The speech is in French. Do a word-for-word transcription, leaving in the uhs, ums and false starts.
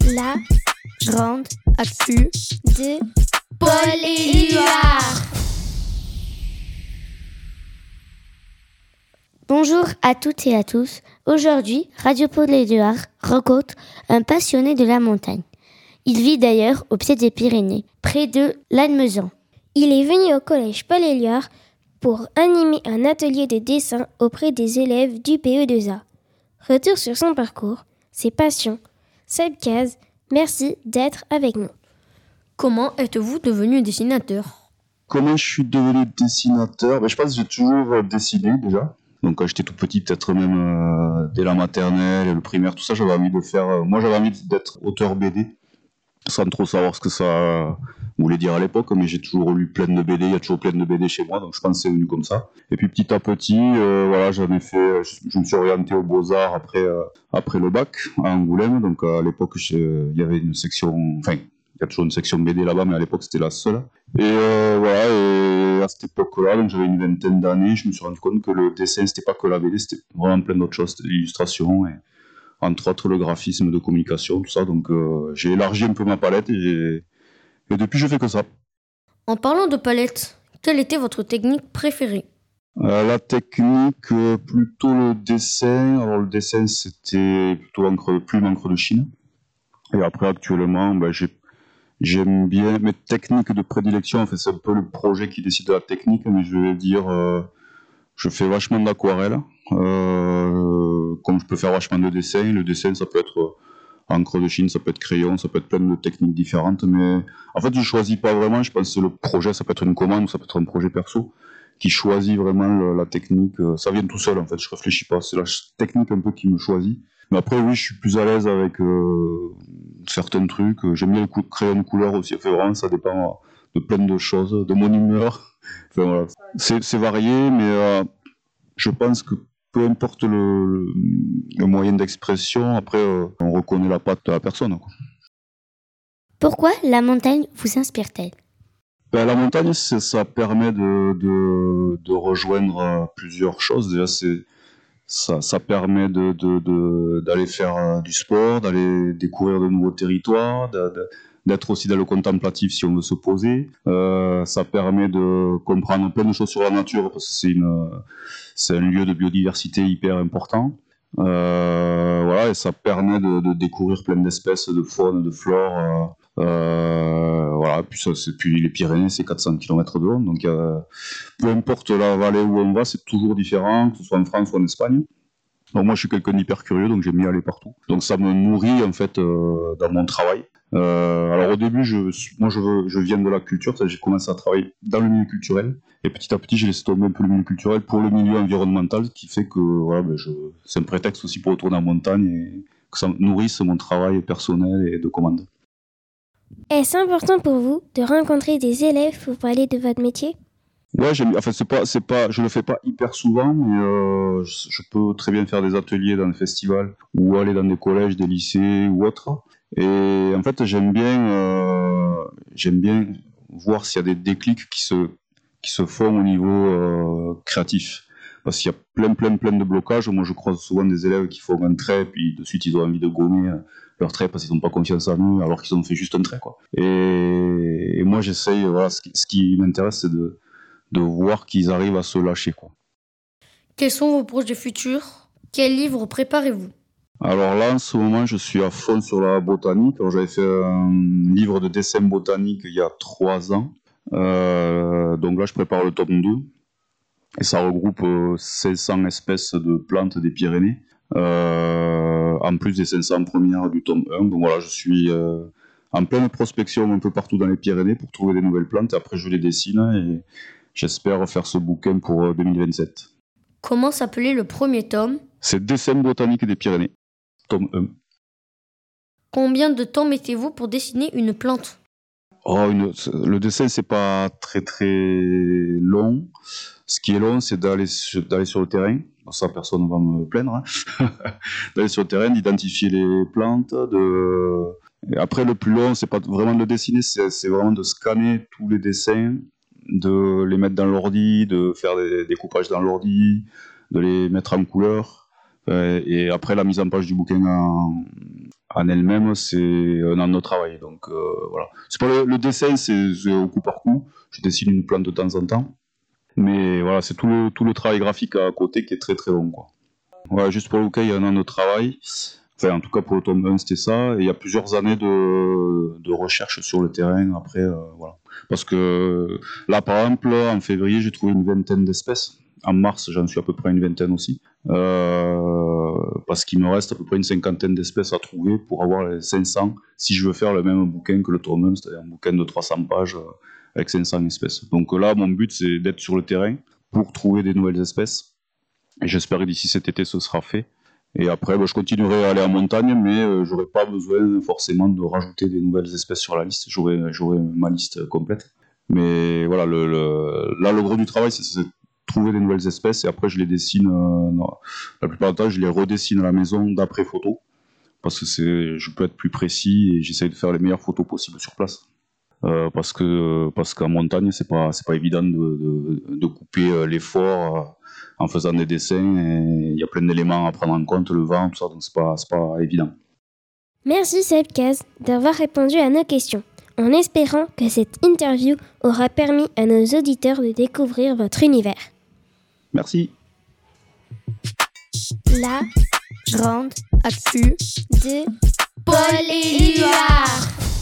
La grande actu de Paul Éluard. Bonjour à toutes et à tous. Aujourd'hui, Radio Paul Éluard rencontre un passionné de la montagne. Il vit d'ailleurs au pied des Pyrénées, près de Lannemezan. Il est venu au collège Paul Éluard pour animer un atelier de dessin auprès des élèves du P E deux A. Retour sur son parcours, ses passions. Seb Caz, merci d'être avec nous. Comment êtes-vous devenu dessinateur ? Comment je suis devenu dessinateur ? ben, Je pense que j'ai toujours dessiné déjà. Donc quand j'étais tout petit, peut-être même euh, dès la maternelle, le primaire, tout ça, j'avais envie de faire... Euh, moi j'avais envie d'être auteur B D, sans trop savoir ce que ça voulait dire à l'époque, mais j'ai toujours lu plein de B D, il y a toujours plein de B D chez moi, donc je pense que c'est venu comme ça. Et puis petit à petit, euh, voilà, j'en ai fait, je, je me suis orienté aux Beaux-Arts après, euh, après le bac à Angoulême, donc à l'époque il y avait une section, enfin il y a toujours une section B D là-bas, mais à l'époque c'était la seule. Et euh, voilà, et à cette époque-là, donc j'avais une vingtaine d'années, je me suis rendu compte que le dessin c'était pas que la B D, c'était vraiment plein d'autres choses, c'était l'illustration et entre autres le graphisme de communication, tout ça. Donc euh, j'ai élargi un peu ma palette et, j'ai... et depuis je fais que ça. En parlant de palette, quelle était votre technique préférée ? euh, La technique, euh, plutôt le dessin. Alors le dessin c'était plutôt encre, plume encre de Chine. Et après actuellement, ben, j'ai, j'aime bien mes techniques de prédilection. En fait c'est un peu le projet qui décide de la technique, mais je vais dire, euh, je fais vachement d'aquarelle. Euh, comme je peux faire vachement de dessin, le dessin ça peut être encre de Chine, ça peut être crayon, ça peut être plein de techniques différentes, mais en fait je choisis pas vraiment, je pense que le projet ça peut être une commande, ça peut être un projet perso, qui choisit vraiment le, la technique, ça vient tout seul en fait, je réfléchis pas, c'est la technique un peu qui me choisit. Mais après oui, je suis plus à l'aise avec euh, certains trucs, j'aime bien le crayon de couleur aussi, enfin, vraiment ça dépend de plein de choses, de mon humeur, enfin, voilà. c'est, c'est varié, mais euh, je pense que peu importe le, le moyen d'expression, après euh, on reconnaît la patte de la personne, quoi. Pourquoi la montagne vous inspire-t-elle ? Ben, la montagne, c'est, ça permet de, de, de rejoindre plusieurs choses. Déjà, c'est, ça, ça permet de, de, de, d'aller faire du sport, d'aller découvrir de nouveaux territoires, de, de, d'être aussi dans le contemplatif si on veut se poser. Euh, ça permet de comprendre plein de choses sur la nature parce que c'est, une, c'est un lieu de biodiversité hyper important. Euh, voilà, et ça permet de, de découvrir plein d'espèces de faune, de flore. Euh, voilà, puis, ça, c'est, puis les Pyrénées, c'est quatre cents kilomètres de long, donc euh, peu importe la vallée où on va, c'est toujours différent, que ce soit en France ou en Espagne. Donc moi, je suis quelqu'un d'hyper curieux, donc j'aime bien aller partout. Donc ça me nourrit en fait euh, dans mon travail. Euh, alors au début, je, moi je, veux, je viens de la culture, j'ai commencé à travailler dans le milieu culturel, et petit à petit j'ai laissé tomber un peu le milieu culturel pour le milieu environnemental, ce qui fait que voilà, ben je, c'est un prétexte aussi pour retourner en montagne et que ça nourrisse mon travail personnel et de commande. Est-ce important pour vous de rencontrer des élèves pour parler de votre métier ? Ouais, j'aime, enfin c'est pas, c'est pas, je le fais pas hyper souvent, mais euh, je, je peux très bien faire des ateliers dans des festivals ou aller dans des collèges, des lycées ou autres. Et en fait, j'aime bien, euh, j'aime bien voir s'il y a des déclics qui se, qui se font au niveau euh, créatif. Parce qu'il y a plein, plein, plein de blocages. Moi, je croise souvent des élèves qui font un trait, puis de suite, ils ont envie de gommer leur trait parce qu'ils n'ont pas confiance en eux, alors qu'ils ont fait juste un trait, quoi. Et, et moi, j'essaye, voilà, ce qui, ce qui m'intéresse, c'est de, de voir qu'ils arrivent à se lâcher, quoi. Quels sont vos projets futurs ? Quels livres préparez-vous ? Alors là, en ce moment, je suis à fond sur la botanique. Alors, j'avais fait un livre de dessin botanique il y a trois ans. Euh, donc là, je prépare le tome deux. Et ça regroupe euh, cinq cents espèces de plantes des Pyrénées. Euh, en plus des cinq cents premières du tome un. Donc voilà, je suis euh, en pleine prospection un peu partout dans les Pyrénées pour trouver des nouvelles plantes. Et après, je les dessine et j'espère faire ce bouquin pour deux mille vingt-sept. Comment s'appelait le premier tome ? C'est Dessin botanique des Pyrénées. Tome un. Combien de temps mettez-vous pour dessiner une plante ? Oh, une, le dessin, c'est pas très très long. Ce qui est long, c'est d'aller sur, d'aller sur le terrain. Ça, personne ne va me plaindre. Hein. D'aller sur le terrain, d'identifier les plantes. De... Et après, le plus long, c'est pas vraiment de le dessiner, c'est, c'est vraiment de scanner tous les dessins, de les mettre dans l'ordi, de faire des découpages dans l'ordi, de les mettre en couleur. Euh, et après, la mise en page du bouquin en, en elle-même, c'est un an de travail. Donc euh, voilà. C'est pas le, le dessin, c'est, c'est au coup par coup. Je dessine une plante de temps en temps. Mais voilà, c'est tout le, tout le travail graphique à côté qui est très très long, quoi. Voilà, juste pour le bouquin, il y a un an de travail. Enfin, en tout cas, pour le tome un, c'était ça. Et il y a plusieurs années de, de recherche sur le terrain après. Euh, voilà. Parce que là, par exemple, en février, j'ai trouvé une vingtaine d'espèces. En mars, j'en suis à peu près une vingtaine aussi. Euh, parce qu'il me reste à peu près une cinquantaine d'espèces à trouver pour avoir les cinq cents si je veux faire le même bouquin que le tome un, c'est-à-dire un bouquin de trois cents pages euh, avec cinq cents espèces. Donc là, mon but, c'est d'être sur le terrain pour trouver des nouvelles espèces. Et j'espère que d'ici cet été, ce sera fait. Et après, bah, je continuerai à aller en montagne, mais euh, j'aurai pas besoin forcément de rajouter des nouvelles espèces sur la liste. J'aurai, j'aurai ma liste complète. Mais voilà, le, le, là, le gros du travail, c'est, c'est trouver des nouvelles espèces. Et après, je les dessine. Euh, non, la plupart du temps, je les redessine à la maison d'après photo, parce que c'est, je peux être plus précis et j'essaye de faire les meilleures photos possibles sur place. Euh, parce que parce qu'en montagne, c'est pas c'est pas évident de, de, de couper euh, l'effort. Euh, en faisant des dessins, et il y a plein d'éléments à prendre en compte, le vent, tout ça, donc c'est pas, c'est pas évident. Merci Seb Caz d'avoir répondu à nos questions, en espérant que cette interview aura permis à nos auditeurs de découvrir votre univers. Merci. La grande actu de Paul Éluard.